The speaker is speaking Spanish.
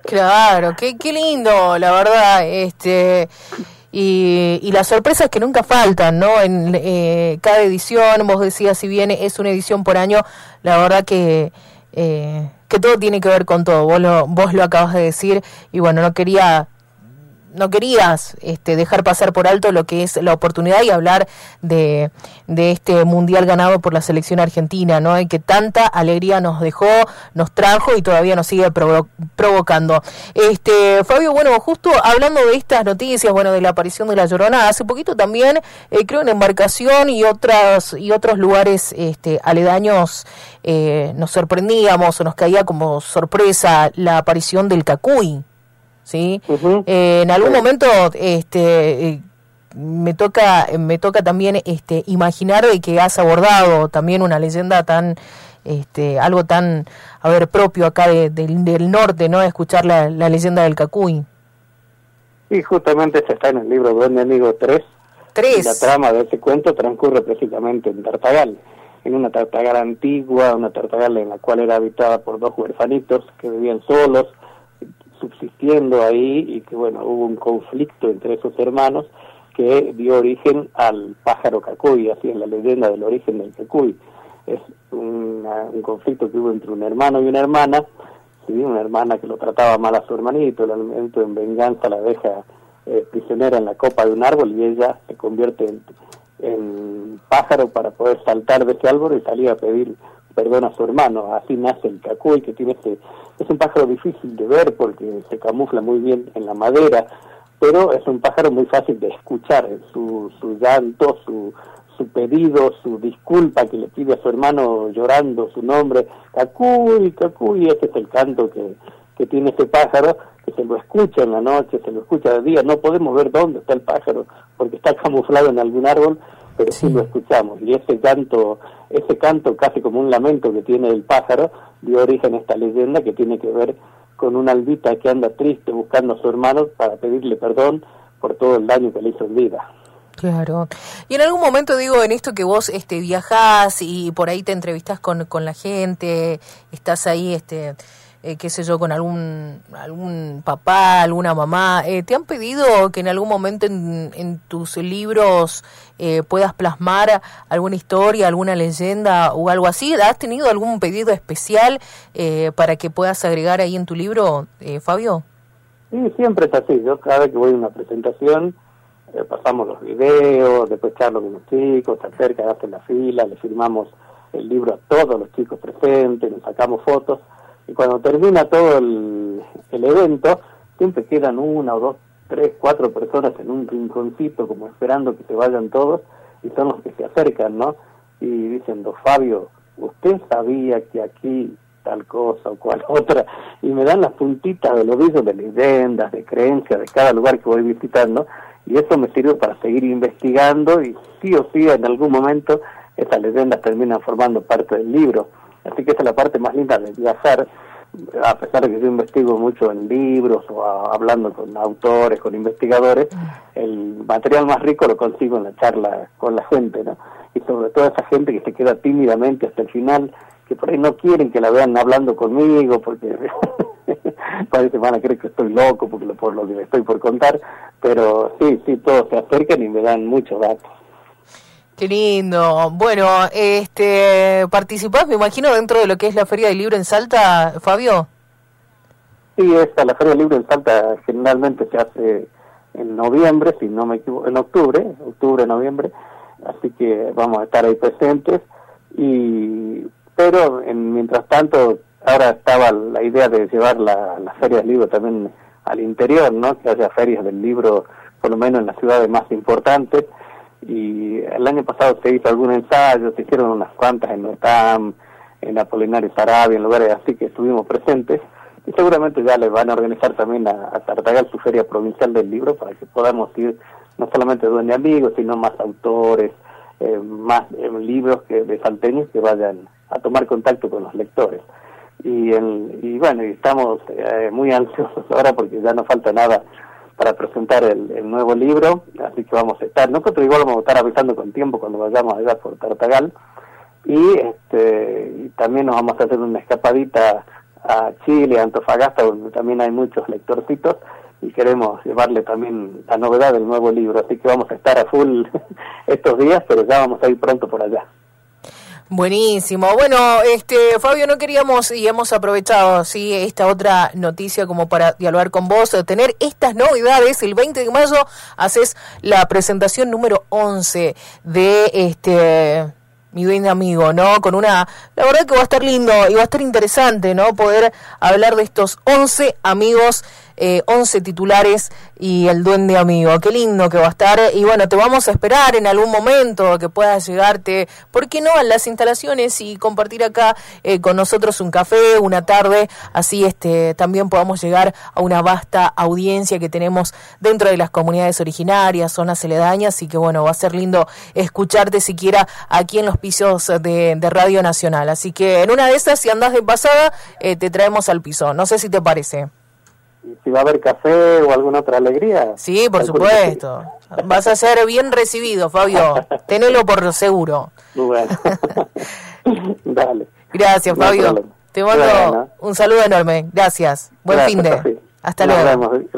Claro, qué lindo, la verdad, y las sorpresas que nunca faltan, ¿no? En cada edición, vos decías, si bien es una edición por año, la verdad que todo tiene que ver con todo, vos lo acabas de decir, y bueno, no querías dejar pasar por alto lo que es la oportunidad y hablar de este mundial ganado por la selección argentina, ¿no? Y que tanta alegría nos dejó, nos trajo y todavía nos sigue provocando. Fabio, bueno, justo hablando de estas noticias, bueno, de la aparición de La Llorona, hace poquito también, creo en Embarcación y otros lugares aledaños, nos sorprendíamos o nos caía como sorpresa la aparición del Cacuy. ¿Sí? Uh-huh. En algún momento me toca también imaginar de que has abordado también una leyenda tan algo tan propio acá del norte, ¿no? Escuchar la leyenda del Cacuy. Sí, justamente ese está en el libro Duende Amigo 3. Y la trama de ese cuento transcurre precisamente en Tartagal, en una Tartagal antigua, una Tartagal en la cual era habitada por dos huerfanitos que vivían solos, subsistiendo ahí, y que bueno, hubo un conflicto entre esos hermanos que dio origen al pájaro Cacuy, así es la leyenda del origen del Cacuy. Es un conflicto que hubo entre un hermano y una hermana, ¿sí? Una hermana que lo trataba mal a su hermanito, el hermanito en venganza la deja prisionera en la copa de un árbol y ella se convierte en pájaro para poder saltar de ese árbol y salir a pedir perdón a su hermano. Así nace el Cacuy, que es un pájaro difícil de ver porque se camufla muy bien en la madera, pero es un pájaro muy fácil de escuchar, su llanto, su pedido, su disculpa que le pide a su hermano llorando su nombre, Cacuy, Cacuy. Este es el canto que tiene ese pájaro, que se lo escucha en la noche, se lo escucha de día. No podemos ver dónde está el pájaro porque está camuflado en algún árbol, pero sí lo escuchamos, y ese canto casi como un lamento que tiene el pájaro dio origen a esta leyenda que tiene que ver con una albita que anda triste buscando a su hermano para pedirle perdón por todo el daño que le hizo en vida. Claro. Y en algún momento, digo, en esto que vos viajás y por ahí te entrevistás con la gente, estás ahí, qué sé yo, con algún papá, alguna mamá, ¿te han pedido que en algún momento en tus libros puedas plasmar alguna historia, alguna leyenda o algo así? ¿Has tenido algún pedido especial para que puedas agregar ahí en tu libro, Fabio? Sí, siempre es así. Yo cada vez que voy a una presentación, pasamos los videos, después charlo con los chicos, se acercan, hacen la fila, le firmamos el libro a todos los chicos presentes, nos sacamos fotos. Y cuando termina todo el evento, siempre quedan 1 o 2, 3, 4 personas en un rinconcito como esperando que se vayan todos, y son los que se acercan, ¿no? Y dicen, don Fabio, ¿usted sabía que aquí tal cosa o cual otra? Y me dan las puntitas de los oídos de leyendas, de creencias de cada lugar que voy visitando, y eso me sirve para seguir investigando, y sí o sí en algún momento esas leyendas terminan formando parte del libro. Así que esa es la parte más linda de viajar, a pesar de que yo investigo mucho en libros o hablando con autores, con investigadores, el material más rico lo consigo en la charla con la gente, ¿no? Y sobre todo esa gente que se queda tímidamente hasta el final, que por ahí no quieren que la vean hablando conmigo, porque parece van a creer que estoy loco por lo que les estoy por contar, pero sí, todos se acercan y me dan muchos datos. Qué lindo. Bueno, ¿participás, me imagino, dentro de lo que es la Feria del Libro en Salta, Fabio? Sí, la Feria del Libro en Salta generalmente se hace en noviembre, si no me equivoco, en octubre, noviembre, así que vamos a estar ahí presentes, pero mientras tanto, ahora estaba la idea de llevar la Feria del Libro también al interior, ¿no? Que haya ferias del libro, por lo menos en las ciudades más importantes. Y el año pasado se hizo algún ensayo, se hicieron unas cuantas en Notam, en Apolinario Sarabia, en lugares así que estuvimos presentes, y seguramente ya les van a organizar también a Tartagal su feria provincial del libro para que podamos ir no solamente Duende Amigo, sino más autores, más libros de salteños que vayan a tomar contacto con los lectores. Y bueno, y estamos muy ansiosos ahora porque ya no falta nada para presentar el nuevo libro, así que vamos a estar, nosotros igual vamos a estar avisando con tiempo cuando vayamos allá por Tartagal, y también nos vamos a hacer una escapadita a Chile, a Antofagasta, donde también hay muchos lectorcitos, y queremos llevarle también la novedad del nuevo libro, así que vamos a estar a full estos días, pero ya vamos a ir pronto por allá. Buenísimo. Bueno, Fabio, no queríamos y hemos aprovechado esta otra noticia como para dialogar con vos, tener estas novedades. El 20 de mayo haces la presentación número 11 de Mi Duende Amigo, ¿no? La verdad que va a estar lindo y va a estar interesante, ¿no? Poder hablar de estos 11 amigos, 11 titulares y el Duende Amigo. Qué lindo que va a estar. Y bueno, te vamos a esperar en algún momento que puedas llegarte, ¿por qué no?, a las instalaciones y compartir acá con nosotros un café, una tarde, así también podamos llegar a una vasta audiencia que tenemos dentro de las comunidades originarias, zonas aledañas, y que bueno, va a ser lindo escucharte siquiera aquí en los pisos de Radio Nacional. Así que en una de esas, si andás de pasada, te traemos al piso. No sé si te parece. Si va a haber café o alguna otra alegría. Sí, por supuesto. Vas a ser bien recibido, Fabio. Tenelo por seguro. Bueno. Dale. Gracias, Fabio. Te mando un saludo enorme. Gracias. Buen fin de. Sí. Hasta luego. Nos vemos.